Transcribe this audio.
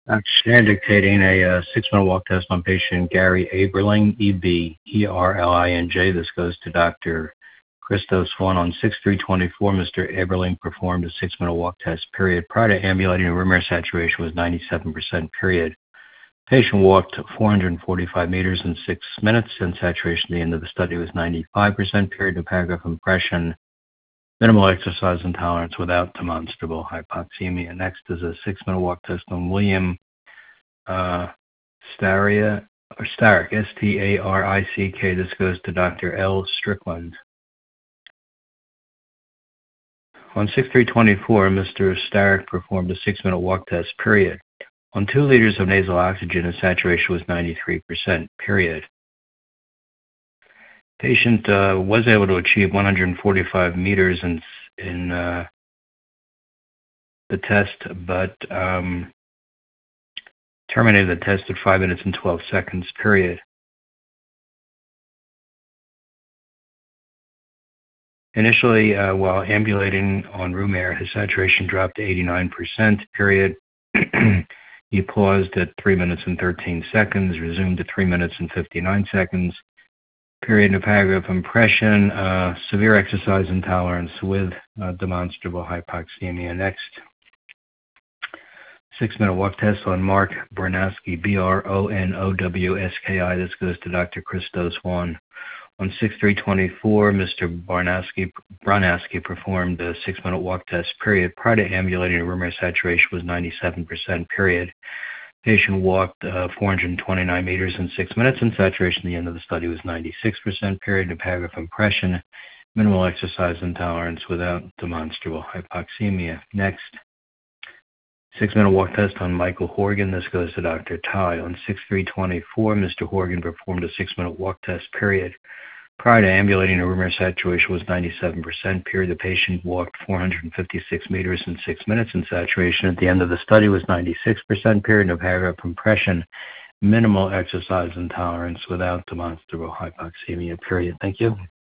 Dr. dictating a 6-minute walk test on patient Gary Eberling, Eberlinj. This goes to Dr. Christos 1 on 6/3/24. Mr. Eberling performed a 6-minute walk test, period. Prior to ambulating, room air saturation was 97%, period. Patient walked 445 meters in 6 minutes, and saturation at the end of the study was 95%, period. No paragraph impression. Minimal exercise intolerance without demonstrable hypoxemia. Next is a 6-minute walk test on William Starick, Starick. This goes to Dr. L. Strickland. On 6/3/24, Mr. Starick performed a 6-minute walk test, period. On 2 liters of nasal oxygen, his saturation was 93%, period. Patient was able to achieve 145 meters in the test, but terminated the test at 5 minutes and 12 seconds, period. Initially, while ambulating on room air, his saturation dropped to 89%, period. He paused at 3 minutes and 13 seconds, resumed at 3 minutes and 59 seconds, period. No paragraph impression. Severe exercise intolerance with demonstrable hypoxemia. Next, 6-minute walk test on Mark Bronowski, Bronowski. This goes to Dr. Christos 1. On 6/3/24, Mr. Bronowski performed a 6-minute walk test, period. Prior to ambulating, room air saturation was 97%, period. Patient walked 429 meters in 6 minutes, and saturation at the end of the study was 96%, period. No paragraph impression. Minimal exercise intolerance without demonstrable hypoxemia. Next, 6-minute walk test on Michael Horgan. This goes to Dr. Tai. On 6/3/24, Mr. Horgan performed a 6-minute walk test, period. Prior to ambulating, room air saturation was 97%, period. The patient walked 456 meters in 6 minutes, and saturation at the end of the study was 96%, period. No paragraph impression. Minimal exercise intolerance without demonstrable hypoxemia, period. Thank you.